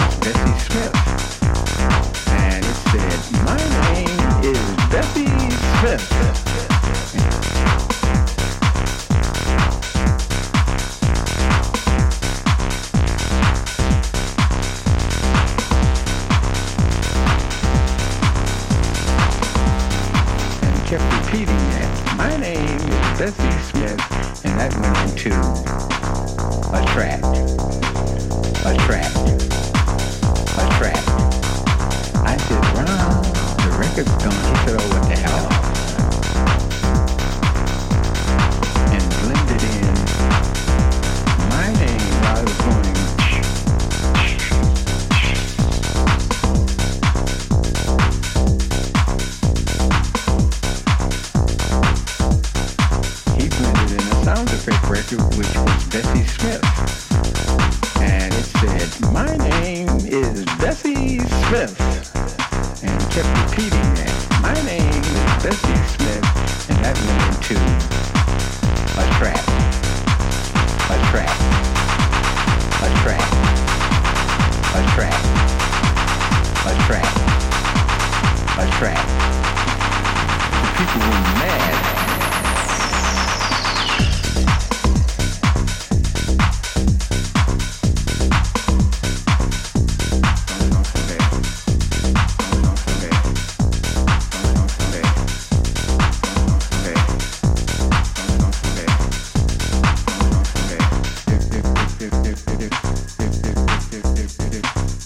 was Bessie Smith. And it said, my name is Bessie Smith. Kept repeating that. My name is Bessie Smith, and that went into a track. I said, Ron, the record's gone. He said, oh, what the hell? And blended in my name while I was going. Sound effect record, which was Bessie Smith. And it said, my name is Bessie Smith. And kept repeating that. My name is Bessie Smith. And that went into a track. The people were mad.